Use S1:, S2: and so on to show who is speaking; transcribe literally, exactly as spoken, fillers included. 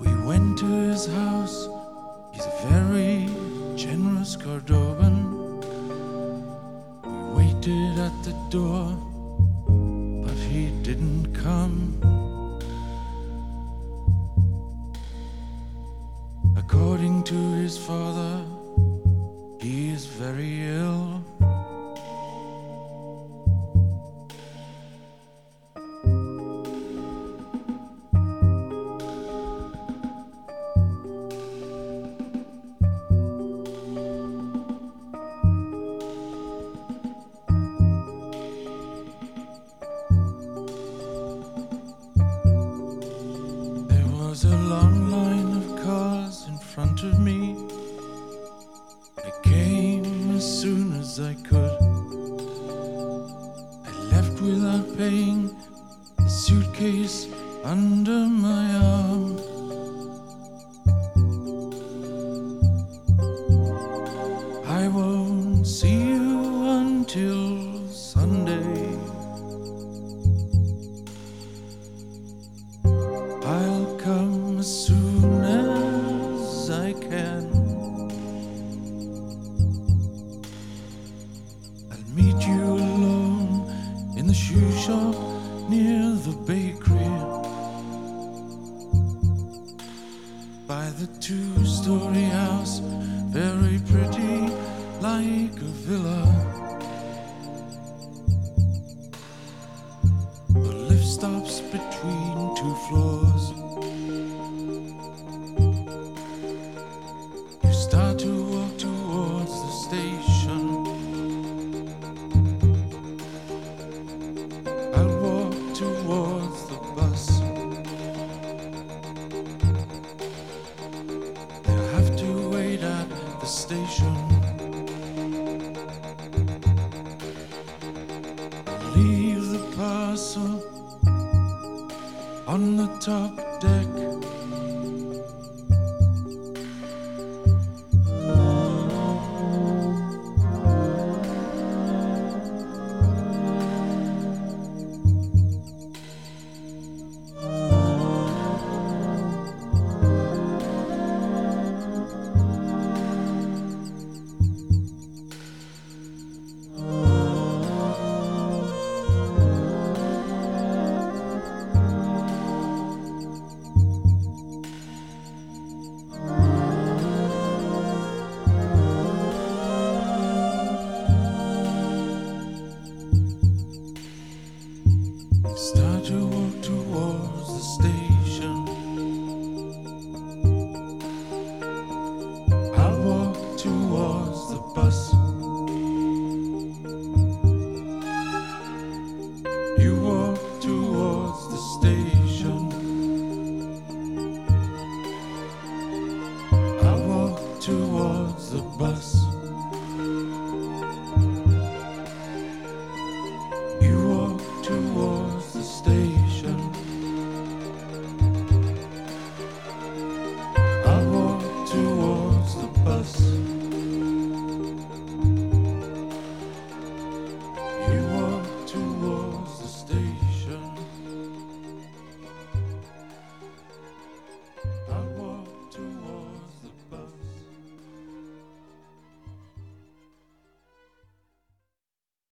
S1: We went to his house. He's a very generous Cordoban. We waited at the door, but he didn't come. According to his father, he is very ill. There was a long line of cars in front of me. I came as soon as I could. I left without paying, the suitcase under my arm. I won't see you until Sunday. I'll come as soon as I can. I'll meet you alone in the shoe shop near the bakery, by the two-story house, very pretty, like a villa. The lift stops between two floors. You start to walk towards the station. I'll walk towards the bus. They'll have to wait at the station. Leave the parcel on the top